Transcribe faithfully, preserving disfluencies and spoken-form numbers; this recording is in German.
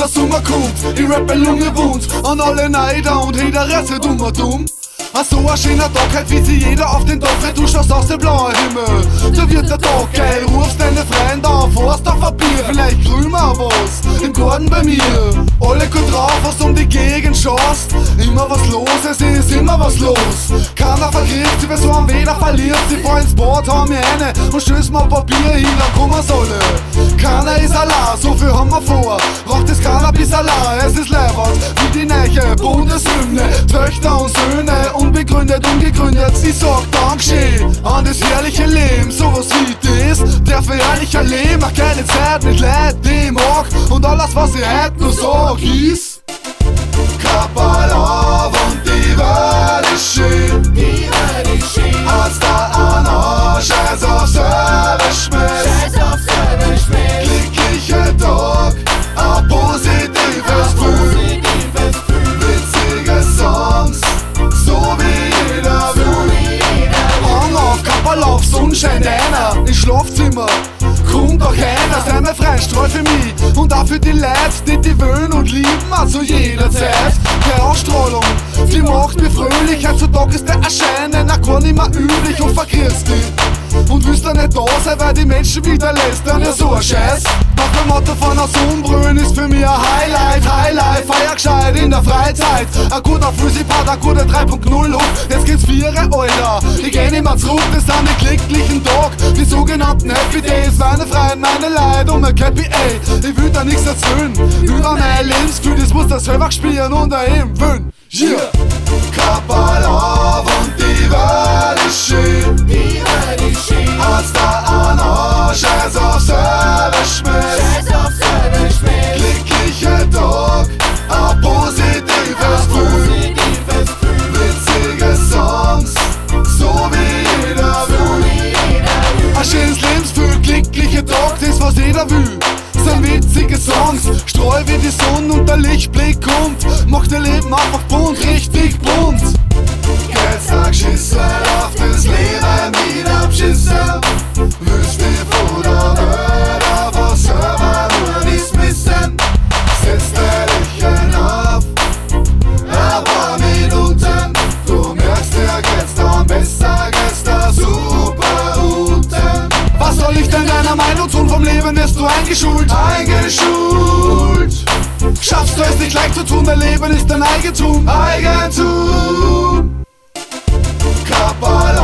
der Sommer kommt, ich rappe Lunge wund an alle Neider und jeder Reste dummer dumm. An so ein schöner Tag, halt wie sie jeder auf den Dach, du schaust aus dem blauen Himmel. Da wird der Tag geil, rufst deine Freunde an, fährst auf ein Bier, vielleicht grün wir was im Garten bei mir. Alle gut drauf, was du um die Gegend schaust, immer was los, es ist immer was los. Keiner verkriegt sie, wer so am Weder verliert, sie fahren ins Bad, haben mir eine und stößen mal Papier hin, dann kommen's alle. Keiner ist allein, so viel haben wir vor, braucht es Cannabis allein, es ist leibend, wie die neue Bundeshymne, Töchter und Söhne, unbegründet, ungegründet, ich sag Dankeschön an das herrliche Leben, sowas wie das, der verherrliche Leben, ach keine Zeit mit Leid, die mag, und alles was ich heute nur sag ist Kapperl auf und die Welt ist schön, Die Welt ist schön, als der Anna, scheiß auf Service schmeiß, Scheiß auf Service-Schmiss. glücklicher Tag, ein positives Gefühl, Positives Gefühl, witzige Songs, so wie jeder will. so wie jeder Hang auf, Kapperl auf, Sonnenschein einer ins Schlafzimmer. Kommt auch einer, sei mir frei, streu für mich und auch für die Leute, die die wollen und lieben, also jederzeit. Die Ausstrahlung, die macht mich fröhlich, heutzutage ist der Erscheinen auch gar nicht mehr üblich und verkriegst dich. Und willst du nicht da sein, weil die Menschen wieder lästern, ja so ein Scheiß. Nach dem Motto von aus Umbrühen ist für mich ein Highlight, Highlight, feier gescheit in der Freizeit. Ein guter Flüssigpart, ein guter drei Punkt null Hoch, jetzt geht's viere, Alter. Ich geh nicht mehr zurück, das sind die glücklichen Tag, die sogenannten Happy Days, meine Freunde, meine Leute und mein Cappy, ey. Ich will da nichts erzählen, über mein Lebensgefühl, das muss das selber spielen und er eben wünschen. Yeah. Kapperl auf und die Welt ist schön, Die Welt ist schön, als der Anna, scheiß auf Service schmeiß, Scheiß auf Service-Schmiss. glücklicher Tag, ein positives Gefühl, Positives Gefühl, witzige Songs, so wie jeder so will. wie jeder will. Ein schönes Lebensgefühl, glücklicher Tag, das was jeder will. Sind witzige Songs, streu wie die Sonne und der Lichtblick kommt, macht ihr Leben einfach bunt, richtig bunt. Jetzt sag Schissel auf das Leben wieder beschissen, willst die von der Welt auf was selber nur nichts missen. Setz dich hinauf, ein paar Minuten, du merkst dir geht's dann besser, geht's da super unten. Was soll ich denn deiner Meinung tun, vom Leben wirst du eingeschult, eingeschult. Schaffst du es nicht leicht zu tun, dein Leben ist dein Eigentum, Eigentum. Kapperl